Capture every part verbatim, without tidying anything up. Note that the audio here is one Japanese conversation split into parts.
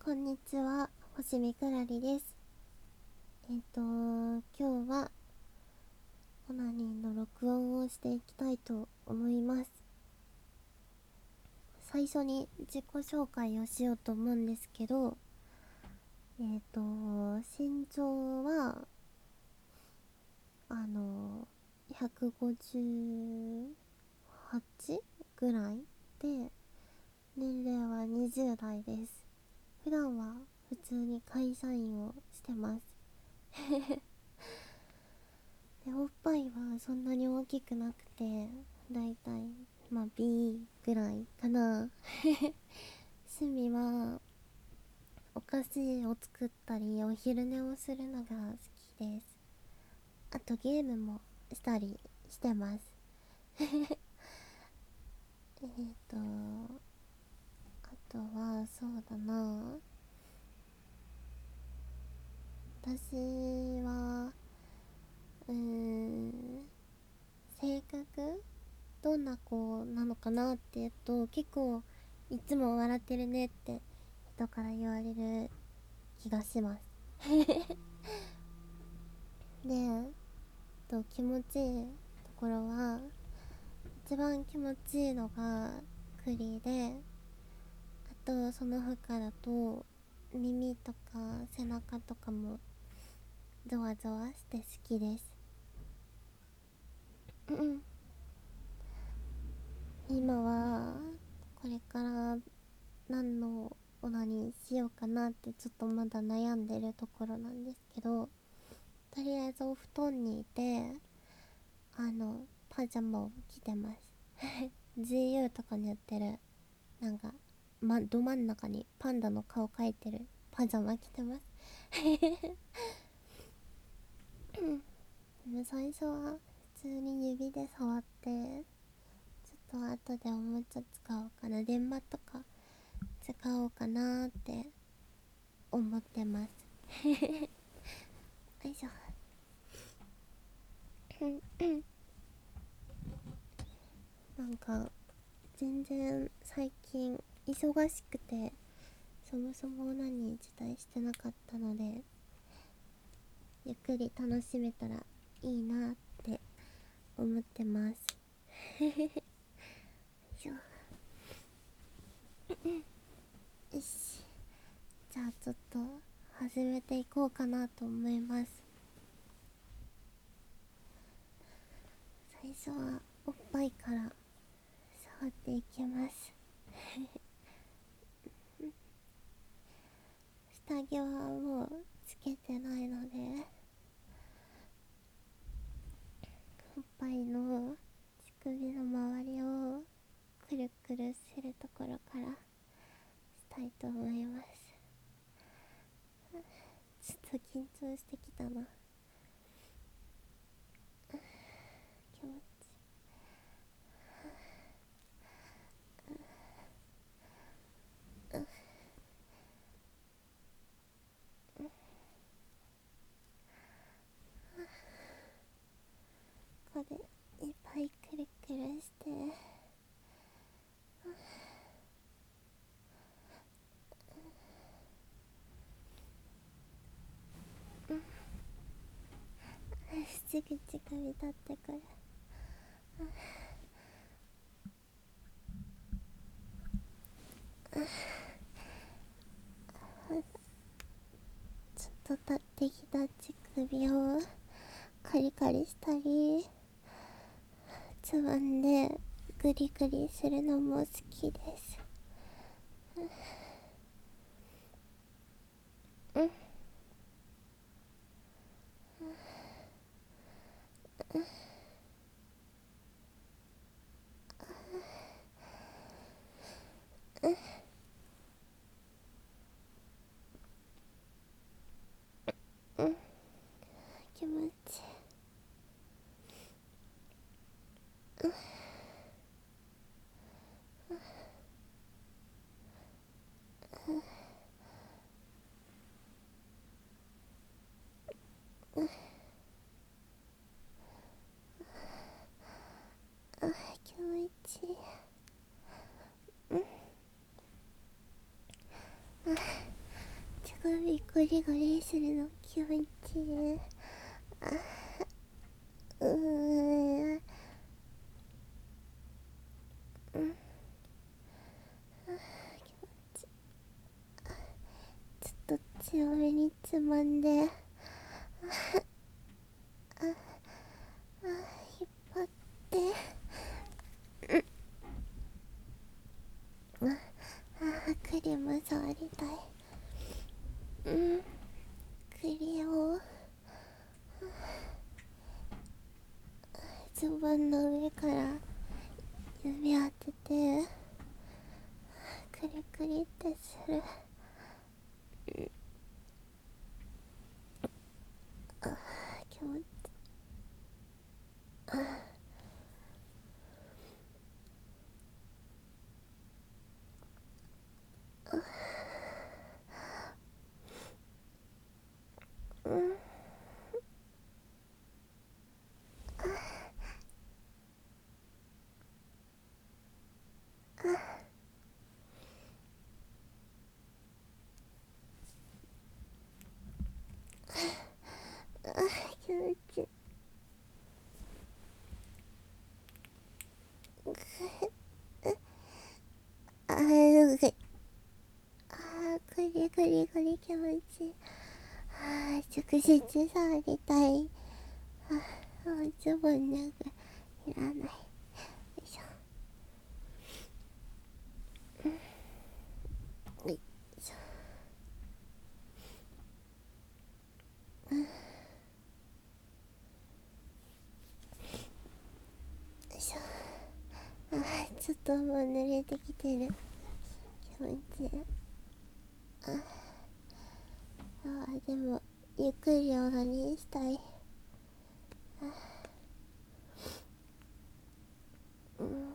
こんにちは、星見くらりです。えっ、と今日はオナニーの録音をしていきたいと思います。最初に自己紹介をしようと思うんですけど、えっ、と身長はあのひゃくごじゅうはちぐらいで、年齢はにじゅう代です。普段は普通に会社員をしてます。でおっぱいはそんなに大きくなくて、だいたいまあ B ぐらいかな。趣味はお菓子を作ったりお昼寝をするのが好きです。あとゲームもしたりしてます。えっとあとはそうだな、私はうーん性格どんな子なのかなっていうと、結構いつも笑ってるねって人から言われる気がします。で、と気持ちいいところは、一番気持ちいいのが栗で、あとその他だと耳とか背中とかもゾワゾワして好きです。今はこれから何のオナニーしようかなってちょっとまだ悩んでるところなんですけど、とりあえずお布団にいて、あのパジャマを着てます。ジーユー とかに売ってる、なんか、ま、ど真ん中にパンダの顔描いてるパジャマ着てます。でも最初は普通に指で触って、ちょっと後でおもちゃ使おうかな、電話とか使おうかなって思ってます。よいしょ。なんか全然最近忙しくて、そもそも何自体してなかったので、ゆっくり楽しめたらいいなって思ってます。よし、じゃあちょっと始めていこうかなと思います。最初はおっぱいから触っていきます。下着はもうつけてないので、おっぱいの乳首の周りをくるくるするところからしたいと思います。ちょっと緊張してきたな。気持ちここでいっぱいくるくるして、すぐ乳首立ってくる。ちょっと立ってきた乳首をカリカリしたり、つまんでグリグリするのも好きです。うんうん、気持ちいい。 首ゴリゴリするの気持ちいい。あうーんうんちょっと強めにつまんで、ああ引っ張って、ああクリーム触りたい。うんクリをズボンの上から指当ててクリクリってする。あ気持ちいい。うんあ気持ちいい。あーぐいあーグリグリグリ気持ちいい。あー直接触りたい。あーズボンなんかいらない。よいしょよいしょよいしょ。あーちょっともう濡れてきてる。気持ちいい。ああでもゆっくりオナニーしたい。うん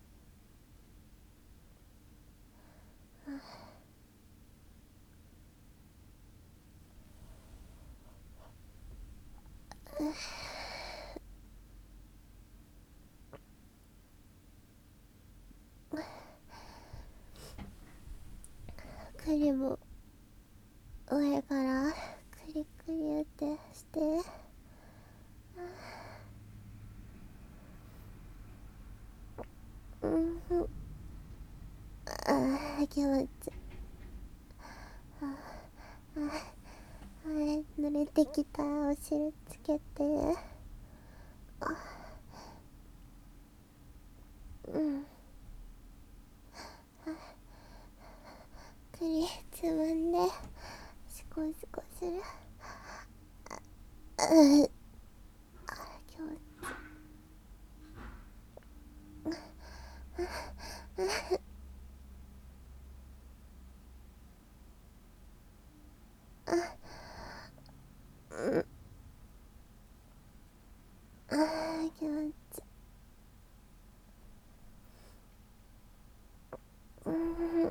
クリも上からクリクリってして、うんあー気持ちいい。ああれ濡れてきたお尻つけて、うんクリつまんでシコシコする。うんあ気持ちいい。あー気持ちいい。うん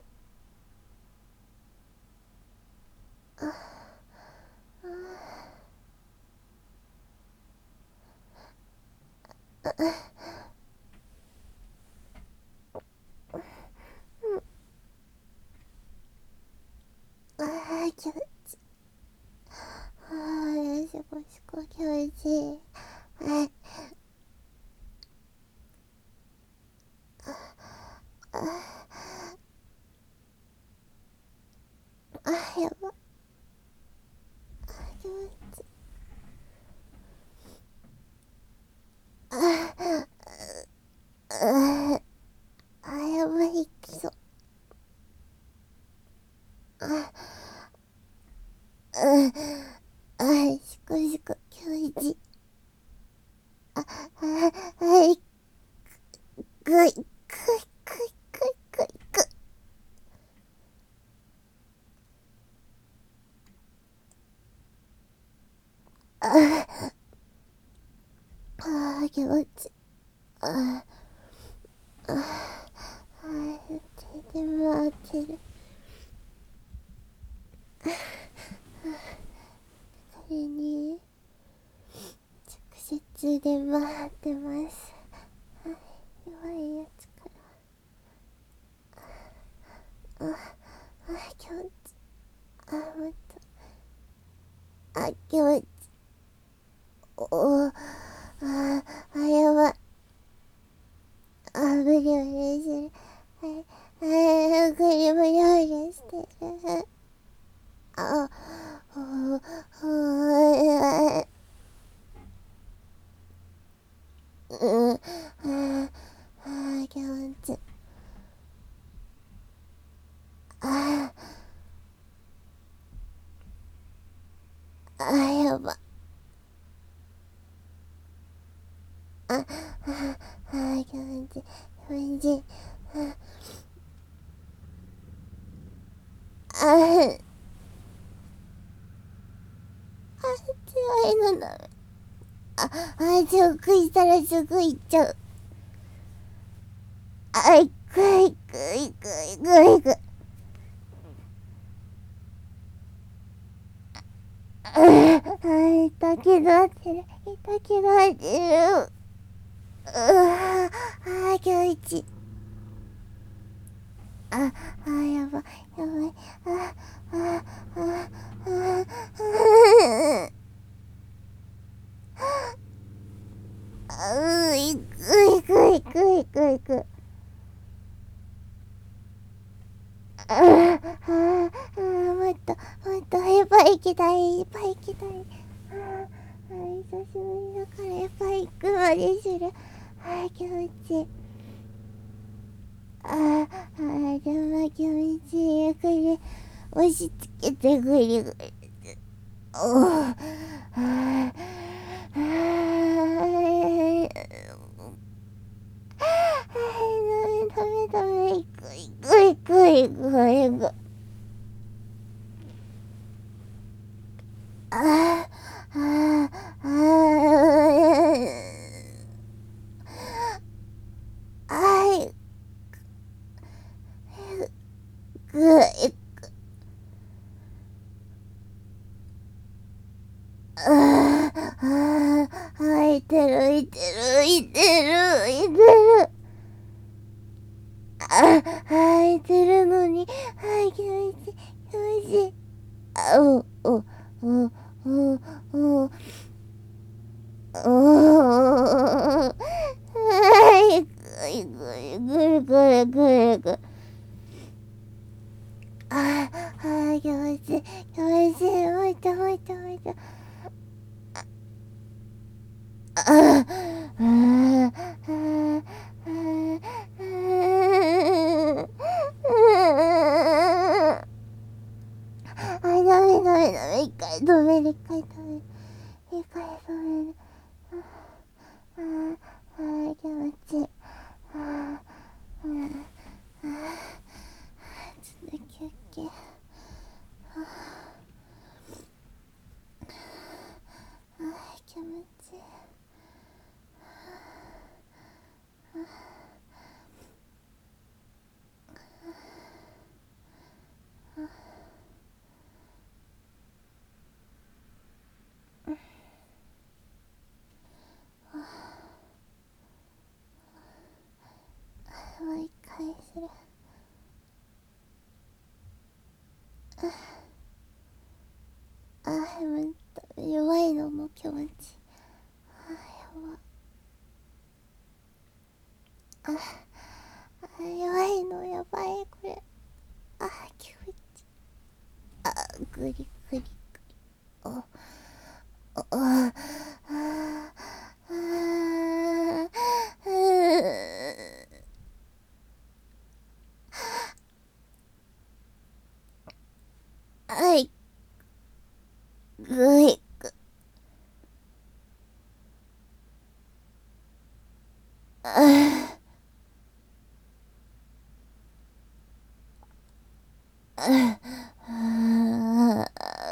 あー気持ちいい。あーシコシコ気持ちいい。ああやば気持ちいい。あああやばいきそう。あうんあシコシコ気持ちいい。ああはいぐいぐいぐいぐいぐいぐい。ああ気持ちいい。あああ手で回ってる。これに直接で回ってます。弱いやつから。ああ気持ちいい。あ待ってあ、気持ち、お、あ、あ、やばい。あ、ブリブリする。あ、あ、ぐりブリブリしてる。あ、ほ、ほ、う、うん、あ、あ、気持ち、あ、あ、やば。あ、あ、あ、気持ち、気持ち、あ、あ、強いのだ。あ、あ、ちょ、食いたらすぐ行っちゃう。あ、いくいくいくいくいく。あ、あ、痛気なってる。痛気なってる。うわあ、気持ちいい。あ、あ、やばい、やばい。あ、あ、あ、あ、あ、あ、う、いくいくいくいくいく。あ、あ、あ、もっと、もっと、やっぱ行きたい、やっぱ行きたい。あ、あ、久しぶりだからやっぱ行くまでする。あ、気持ちいい。あ、あ、でも気持ちいい。これ、押し付けてぐりぐり。おー、あ、あ、ダメダメ、いくいくいくいくいく。あ、あ、あ、あい、くい、あ、あ、あ、いてるいてるいてるいてる。あ、あ、いてるのに、あ、気持ちいい、気持ちいい。あ、お、お、お、お、お、お、いくいくいくいくいくいく。あ、あ、気持ちいい、気持ちいい。もう一もう一もう一。あ、あ、あ、あ、あ、ダメダメダメ、一回止める、一回止める、一回止める。あ、あ、気持ちいい。あ、あ、あ、ちょっと休憩。あ、気持ちいい。もう一回する。あ、もっと弱いのも気持ちいい。あ、やば。あ、あ、弱いのやばい、これ。あ、気持ちいい。あ、グリグリグリ。お、お、あ、あ、あ、あい、ぐい、ぐ、あ、あ、あ、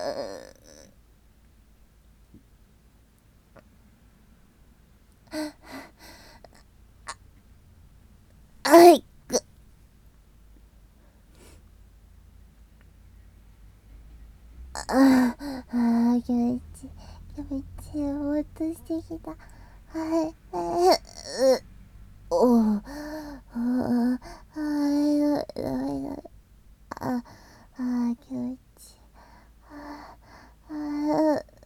あい、ぐ、あ、あ、気持ちいい、気持ちいい。ぼーっとしてきた。はい、え、う、お、あ、あ、あ、ダメダメダメ。あ、あ、気持ちいい。あ、あ、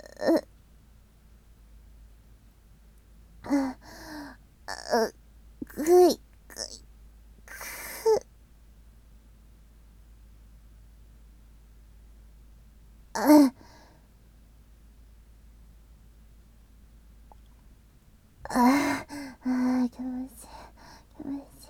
あああ、気持ちいい気持ちいい。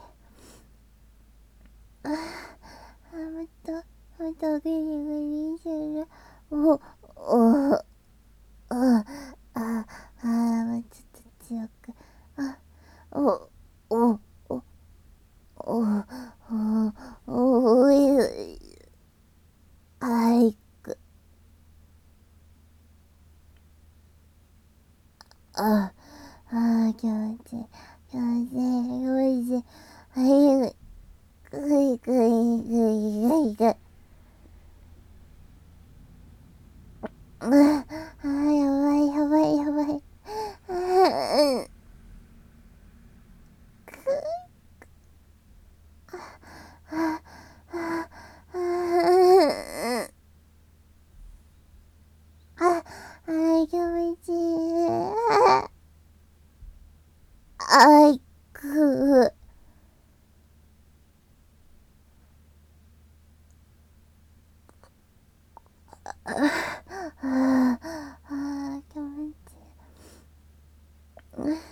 ああ、もっともっとグリグリする。おおああああ、もうちょっと強く。あおおおおおおおいあいくああ、気持ちいい気持ちいい気持ちいい。はい、ぐいぐいぐいぐいぐい。ああ、やばいやばいやばい。ああ、くあああああ、気持ちいい。ああいくあああ、気持ちいい。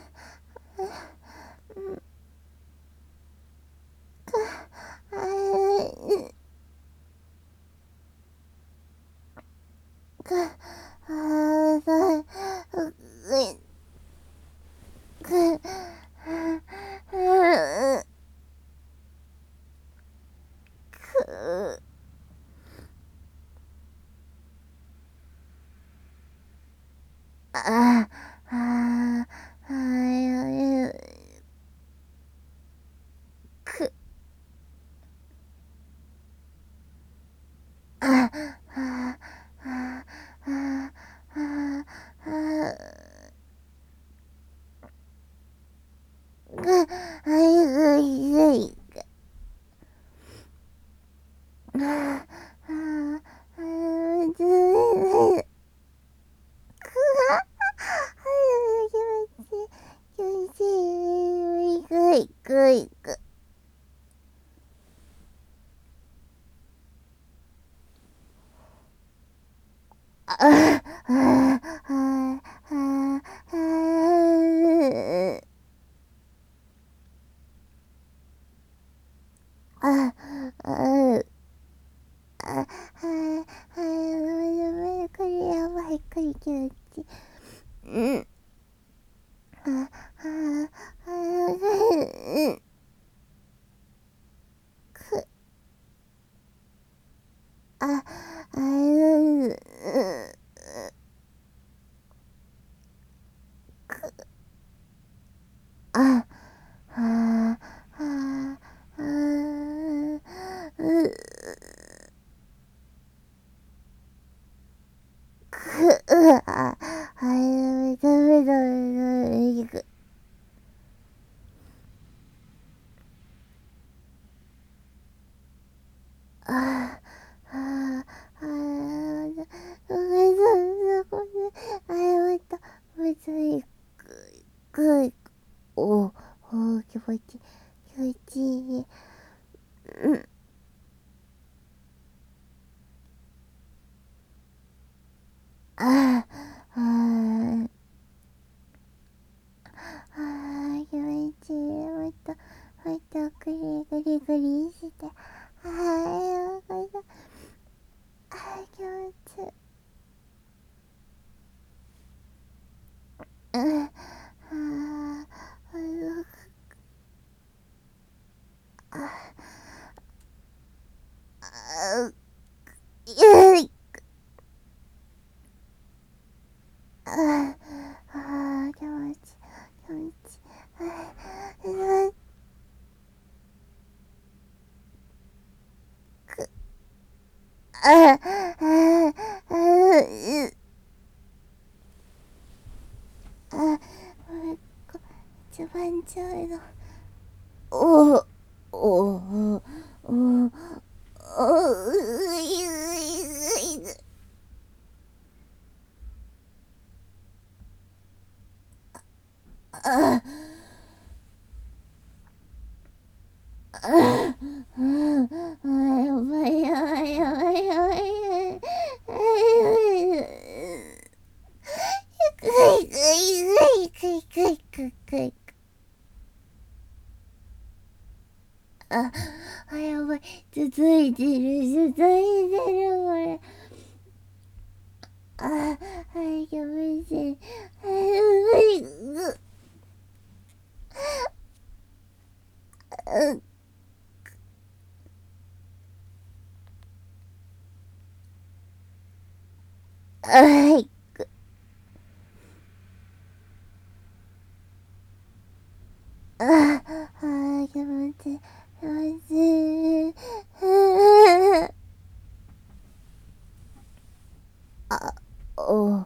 ああ、くああ、くくくああああ、くああああああぐあいぐいぐいあああずいくあ気持ちいいぐいぐいぐああああああああ、あ、あ、あ、やばい、これやばい、これ気持ちいい。うん。あ、あ、あ、うん。く、あ、あ、うん。く、あ、あ、あ、あ、う、く、う、あ、あ、ダメダメダメダメ、く、あ、あ、あ、ごめんなさい、ごめん、あ、やった、めっちゃいい、く、く、おお、気持ちいい、気持ちいい。うん。ああ、ああ、ああ、気持ちいい。もっと、もっと、グリグリグリして。ああ、よかった。ああ、気持ちいい。うん。ああ、ああ、いい。ああ、ああ、気持ちいい。気持ちいい。ああ、ああ、ああ、あ、もう一個、一番強いの。おお、おお、おお、うい、うい、あ、あ、あ、あ、やばいやばいやばいやばいやばい。 あ、あ、やばい。続いてる、続いてる、これ。あ、はい、やばいし。はい、うい、う、はい。あ、あ、やばいし。やばいし。あ、お、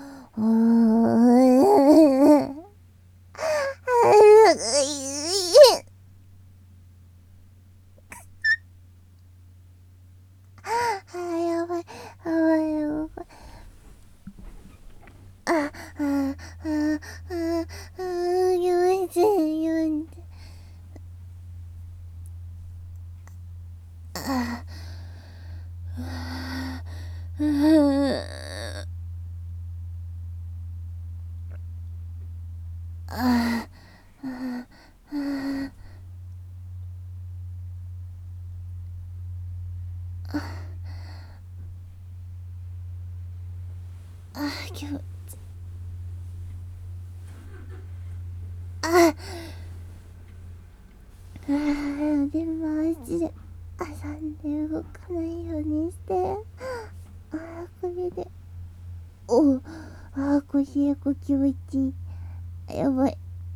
お、あ、やばい、やばい、やばい。あ、あ、あ、あ、あ、やばいし、やばいし。あ、うん、あ、あ、今日、あ、あ、でもマジで、朝んで動かないようにして。あ、これで、お、あ、これ結構気持ちいい。やばい。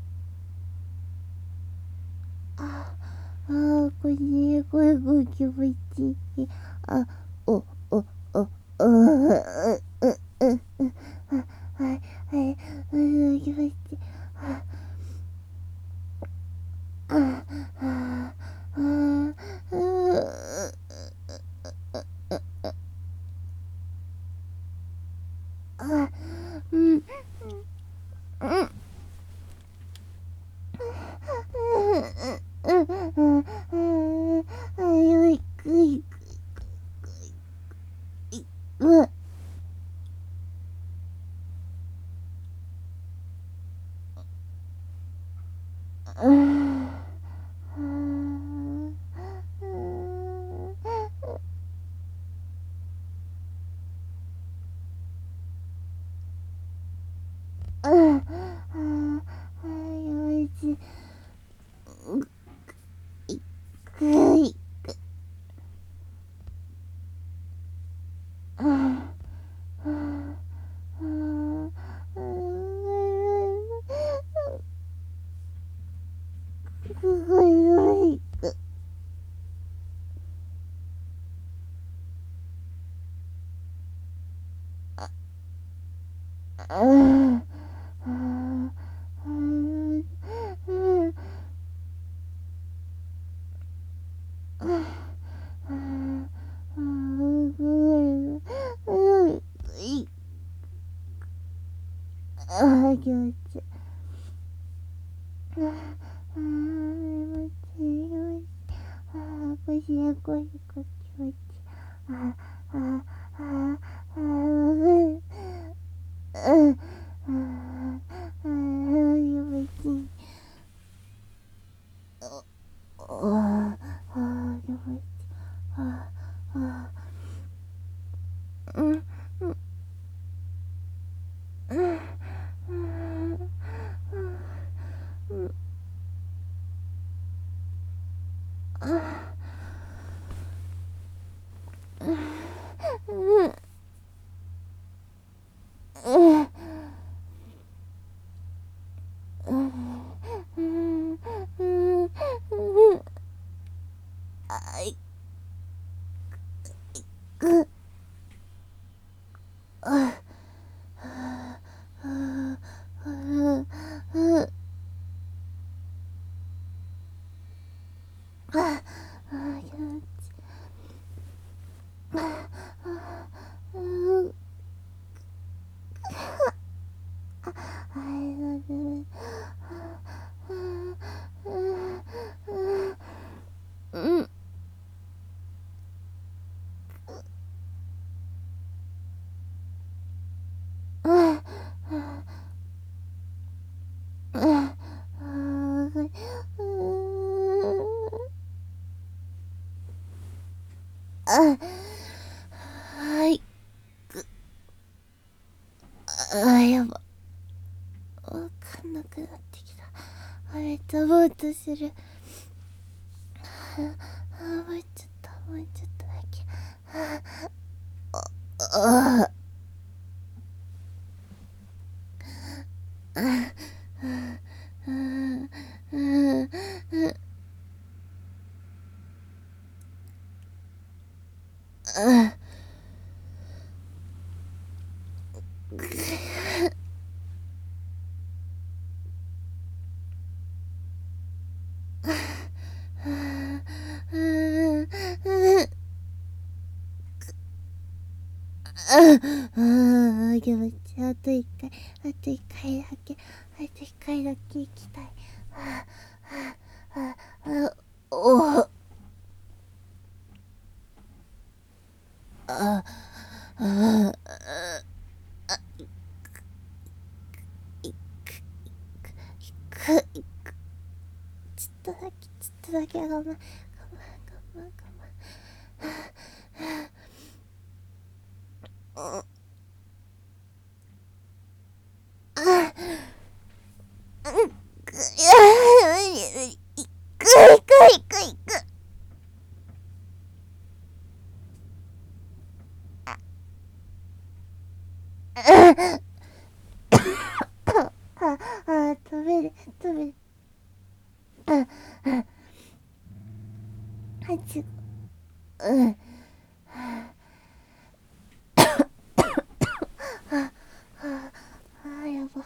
あ、あ、これ結構気持ちいい。あ、お、お、お、お、う、う、う、う、あ、はい、はい、うん、気持ちいい。あ、あ、あ、あ、う、あ、うん、うん、うん、うん、うん、うん、あ、よいくいくいく、うん、うん、うん、うん、よいし、いくい、うん、うん、うん、うん、すごいよいく、うん、うん、うん、うん、うん、うん、うん、い、あ、気持ちいい。あ、あ、気持ちいい、気持ちいい。あ、こしやこしこ気持ちいい。あ、あ、あ、あ、うん、うん、あ、あ、気持ちいい。あ、あ、気持ちいい。あ、あ、うん、うん、うん、うん、うん、あ、うん、うん、うん、うん、うん、うん、あいく、あ、あ、あ、あ、あ、あ、あ、気持ちいい。あ、あ、うん、あいのね。うん、うん、うん、 はい。ああ、やば。わかんなくなってきた。あ、めっちゃぼーっとする。あ、もうちょっと、もうちょっとだけ。ああ、ああ、気持ちいい。あと一回、あと一回だけ、あと一回だけ行きたい。ああ、ああ、おお、ああ、く、ちょっとだけ、ちょっとだけ我慢、我慢、我慢、我慢。うん、あ、うん、く、いや、無理無理、いくいくいくいく。ああ、あ、食べる、食べる。あ、あ、はち、うん。あ、あ、あ、やば。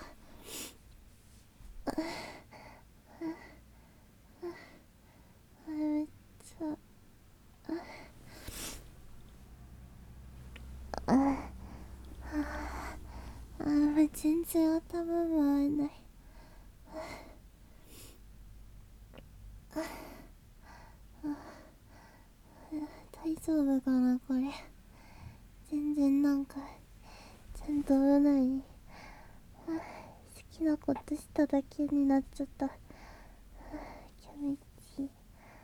あ、めっちゃ、あ、あ、全然頭回らない。大丈夫かなこれ。全然なんか、ちゃんとない好きなことしただけになっちゃった。気持ちいい。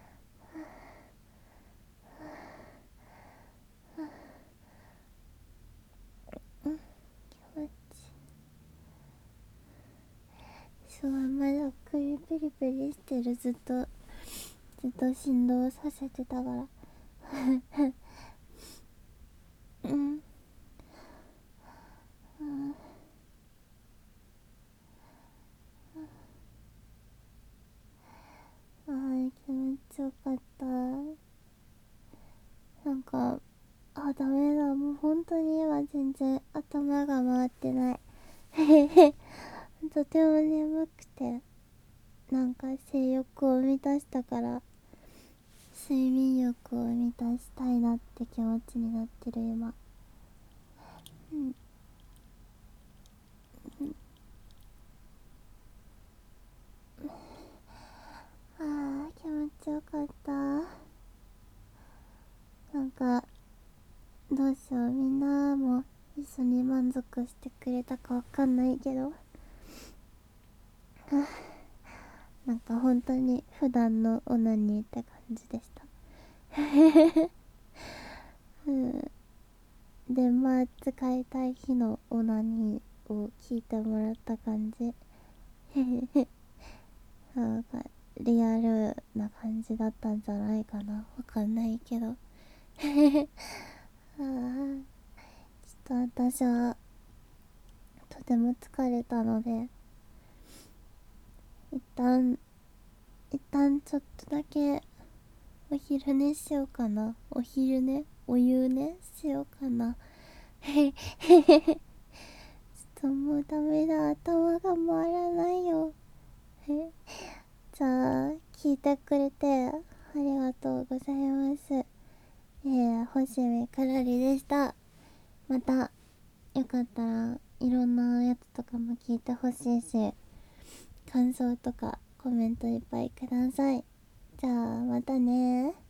気持ちいい。そう、まだ首ピリピリしてる。ずっとずっと振動させてたからうん、うん、あー気持ちよかった。なんか、あ、ダメだ、もう本当に今全然頭が回ってないとても眠くて、なんか性欲を満たしたから睡眠欲を満たしたいなって気持ちになってる今。うん、あー気持ちよかった。なんかどうしよう、みんなも一緒に満足してくれたかわかんないけどなんか本当に普段のオナニーって感じでしたうん。で、まあ使いたい日のオナニーを聞いてもらった感じなんかリアルな感じだったんじゃないかな、わかんないけどあーちょっと私はとても疲れたので、一旦一旦ちょっとだけお昼寝しようかな。お昼寝お湯寝しようかなへへへへちょっともうダメだ、頭が回らないよ。へ、じゃあ聞いてくれてありがとうございます。えー、星見くらりでした。またよかったらいろんなやつとかも聞いてほしいし、感想とかコメントいっぱいください。じゃあまたね。